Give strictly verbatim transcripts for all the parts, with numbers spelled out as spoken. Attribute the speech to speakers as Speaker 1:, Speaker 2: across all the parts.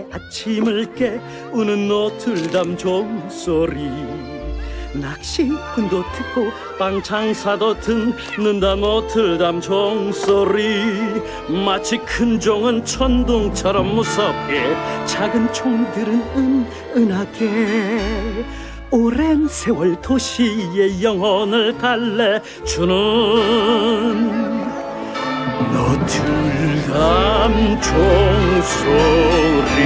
Speaker 1: 아침을 깨우는 노틀담 종소리, 낚시꾼도 듣고 빵 장사도 듣는다 노틀담 종소리. 마치 큰 종은 천둥처럼 무섭게, 작은 총들은 은은하게 오랜 세월 도시의 영혼을 달래주는 노틀담 종소리.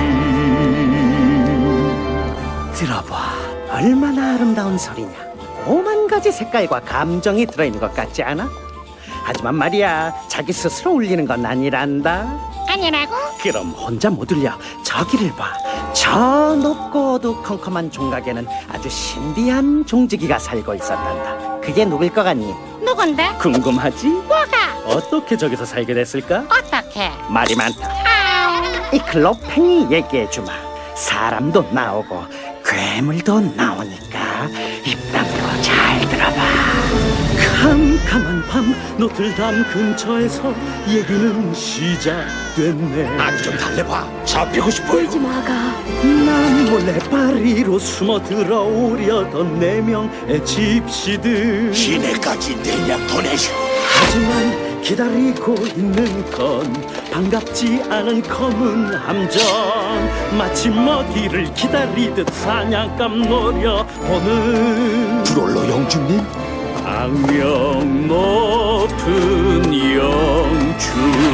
Speaker 1: 들어봐, 얼마나 아름다운 소리냐. 오만 가지 색깔과 감정이 들어있는 것 같지 않아? 하지만 말이야, 자기 스스로 울리는 건 아니란다.
Speaker 2: 아니라고?
Speaker 1: 그럼 혼자 못 울려. 저기를 봐. 저 높고 어두컴컴한 종각에는 아주 신비한 종지기가 살고 있었단다. 그게 누굴 것 같니?
Speaker 2: 누군데?
Speaker 1: 궁금하지?
Speaker 2: 뭐가?
Speaker 1: 어떻게 저기서 살게 됐을까?
Speaker 2: 어떻게?
Speaker 1: 말이 많다.
Speaker 2: 아우.
Speaker 1: 이 클로팽이 얘기해주마. 사람도 나오고 괴물도 나오니까 입 다물고 잘 들어봐. 캄캄한 밤 노틀담 근처에서 얘기는 시작됐네.
Speaker 3: 아니 좀 달래봐. 잡히고 싶어요.
Speaker 2: 마가.
Speaker 1: 난 몰래 파리로 숨어 들어오려던 네 명의 집시들.
Speaker 3: 시내까지 대략 보내셔.
Speaker 1: 하지만 기다리고 있는 건 반갑지 않은 검은 함정. 마치 먹이를 기다리듯 사냥감 노려보는
Speaker 3: 브롤로 영주님?
Speaker 1: 악명 높은 영주.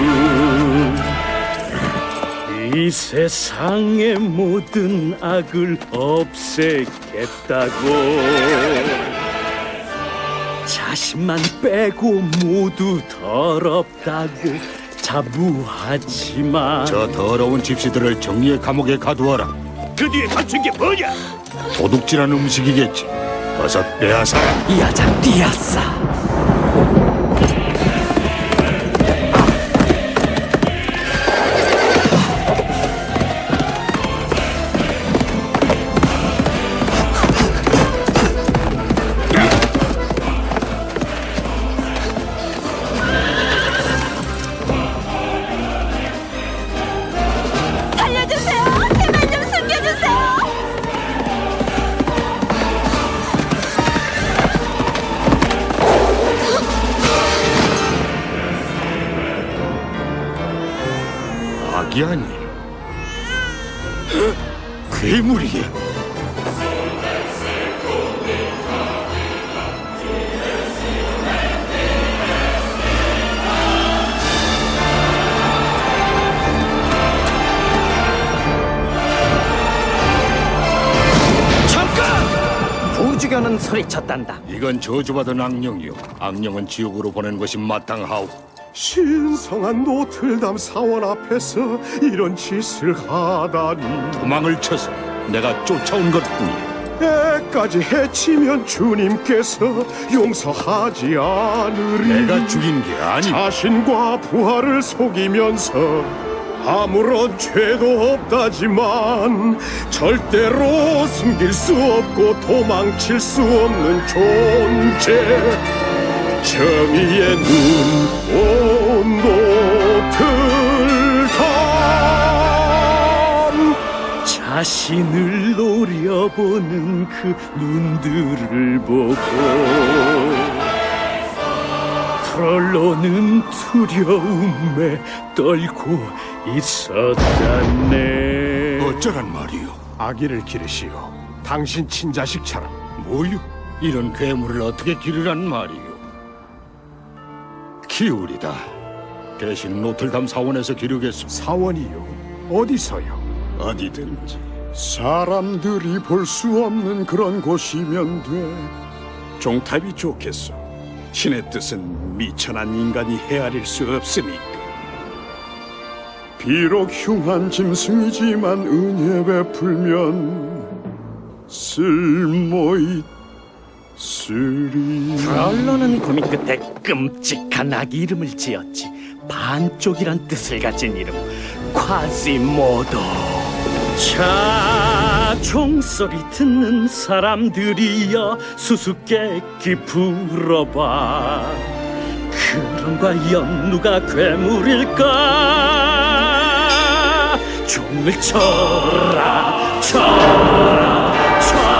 Speaker 1: 이 세상의 모든 악을 없애겠다고. 자신만 빼고 모두 더럽다고 자부하지만,
Speaker 3: 저 더러운 집시들을 정리의 감옥에 가두어라. 그 뒤에 감춘 게 뭐냐? 도둑질한 음식이겠지. 어서 빼앗아.
Speaker 1: 이 여자 뛰었어.
Speaker 2: 살려주세요. 제발 좀 숨겨주세요.
Speaker 3: 악이 아니. 괴물이야.
Speaker 1: 부주교는 소리쳤단다.
Speaker 3: 이건 저주받은 악령이요. 악령은 지옥으로 보낸 것이 마땅하오.
Speaker 4: 신성한 노틀담 사원 앞에서 이런 짓을 하다니.
Speaker 3: 도망을 쳐서 내가 쫓아온 것뿐이야.
Speaker 4: 애까지 해치면 주님께서 용서하지 않으리.
Speaker 3: 내가 죽인 게 아니.
Speaker 4: 자신과 부하를 속이면서 아무런 죄도 없다지만 절대로 숨길 수 없고 도망칠 수 없는 존재. 정의의 눈 노틀담.
Speaker 1: 자신을 노려보는 그 눈들을 보고 프롤로는 두려움에 떨고 있었다네.
Speaker 3: 어쩌란 말이오?
Speaker 4: 아기를 기르시오. 당신 친자식처럼.
Speaker 3: 뭐요? 이런 괴물을 어떻게 기르란 말이오? 키우리다. 대신 노틀담 사원에서 기르겠소.
Speaker 4: 사원이요? 어디서요?
Speaker 3: 어디든지.
Speaker 4: 사람들이 볼 수 없는 그런 곳이면 돼. 종탑이 좋겠소. 신의 뜻은 미천한 인간이 헤아릴 수 없으니까. 비록 흉한 짐승이지만 은혜 베풀면 쓸모 있으리.
Speaker 1: 프롤로는 고민 끝에 끔찍한 아기 이름을 지었지. 반쪽이란 뜻을 가진 이름, 콰시모도. 자, 종소리 듣는 사람들이여 수수께끼 풀어봐. 그럼 과연 누가 괴물일까? 춤을 춰라 춰라 춰라